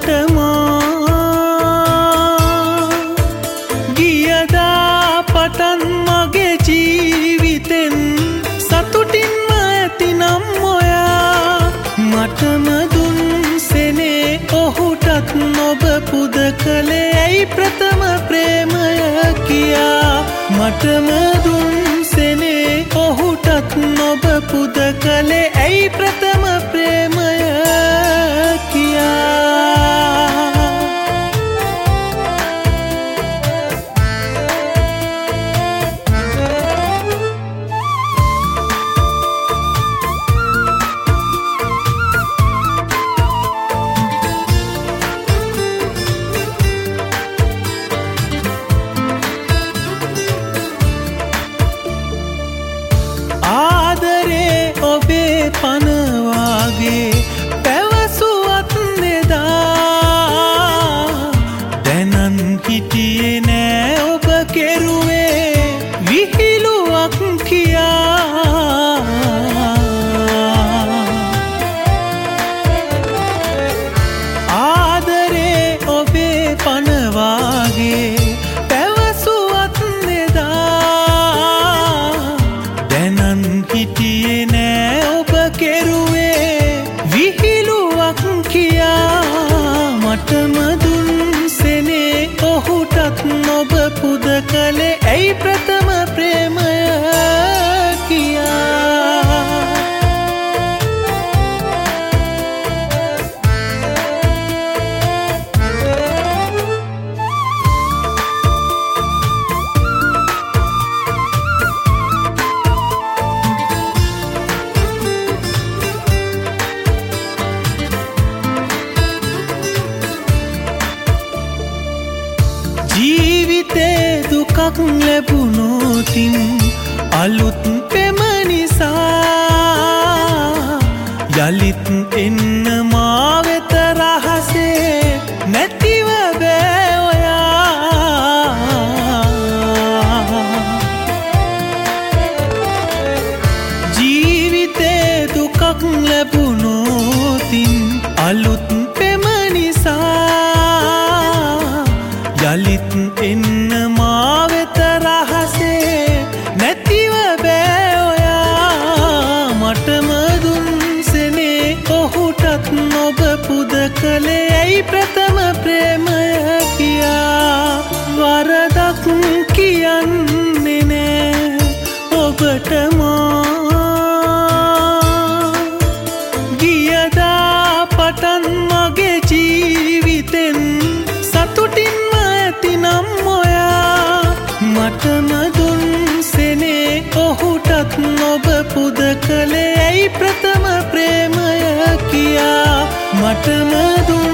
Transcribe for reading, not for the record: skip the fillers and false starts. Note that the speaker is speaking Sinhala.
ඔබටම ගියදා පටන් මගේ ජීවිතෙන් සතුටින්ම ඇතිනම් ඔයා මටම දුන් සෙනේ ඔහුටත් නොබ පුද කළේ ඇයි ප්‍රථම ප්‍රේමය කියා මටම දුන් සෙනේ ඔහුටත් නොබ පුද කළේ ඇයි ප්‍රථම ප්‍රේමය කියා පනවාගේ පැවසුවත් නෙදා දැනන් හිටියේ නෑ ඔබ කෙරුවේ විහිළුවක් කියා ආදරේ ඔබේ පනවාගේ පැවසුවත් නෙදා දැනන් හිටියේ නෑ කෙරුවේ විහිළුවක් කියා මටම දුන් සෙනේ ඔහුටත් නොබ පුද කළේ ඇයි ප්‍රථම ප්‍රේමය කියා ජීවිතේ දුකක් ලැබුණොතින් අලුත් පෙම නිසා යලිත් එන්න මා වෙත රහසේ නැතිව බෑ ඔයා ජීවිතේ දුකක් ලැබුණොතින් අලුත් පෙම නිසා යලිත් එන්න මා වෙත රහසේ නැතිව බෑ ඔයා මටම දුන් සෙනේ ඔහුටත් නොබ පුද කළේ ඇයි ප්‍රථම ප්‍රේමය කියා වරදක් කියන්නේ නෑ ඔබටම ගියදා පටන් මගේ ජීවිතෙන් සතුටින් නම් ඔයා මටම දුන් සෙනේ ඔහුටත් නොබ පුද කළේ ඇයි ප්‍රථම ප්‍රේමය කියා මටම දුන්